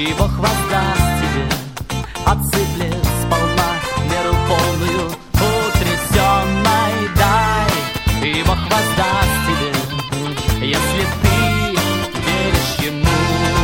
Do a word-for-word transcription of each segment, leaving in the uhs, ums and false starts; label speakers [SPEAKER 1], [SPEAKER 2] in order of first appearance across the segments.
[SPEAKER 1] и Бог воздаст тебе, отсыплет сполна меру полную утрясенной. Дай, и Бог воздаст тебе, если ты веришь Ему.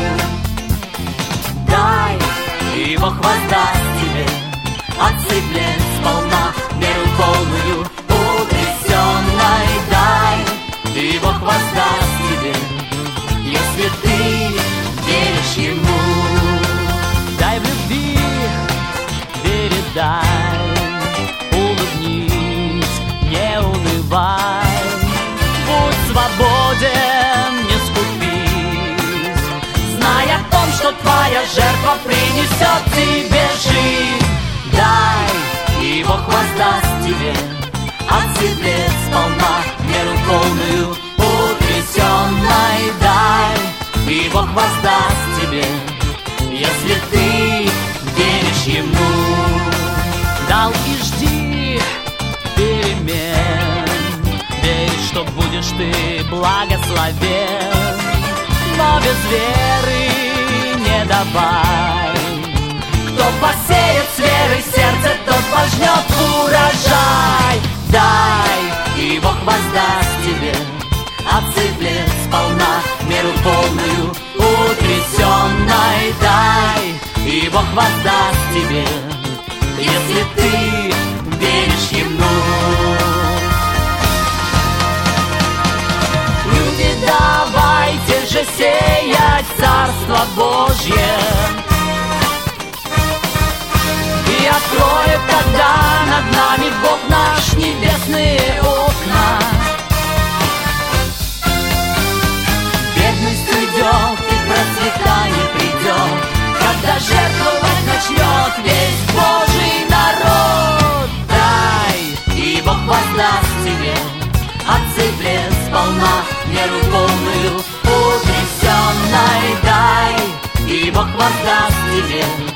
[SPEAKER 1] Дай, и Бог воздаст тебе, отсыплет сполна меру полную утрясенной. Дай, и Бог воздаст тебе, если ты веришь Ему. Дай в любви, вере дай, улыбнись, не унывай, будь свободен, не скупись, знай о том, что твоя жертва принесет тебе жизнь. Дай, и Бог воздаст тебе, отсыплет сполна меру полную утрясенной. Дай, и Бог воздаст тебе, если ты веришь Ему. Дал и жди перемен, верь, что будешь ты благословен, но без веры не давай. Кто посеет с верой сердце, тот пожнет урожай. Дай, и Бог воздаст тебе, отсыплет сполна меру полную утрясенной. Дай, и Бог воздаст тебе, если ты веришь Ему. Люди, давайте же сеять Царство Божье, и откроет тогда над нами Бог наш небесные окна. Бедность уйдет и процветание придет, когда жертвовать начнет весь Божий народ. Дай, и Бог воздаст тебе, отсыплет сполна меру полную утрясенной. Дай, и Бог воздаст тебе,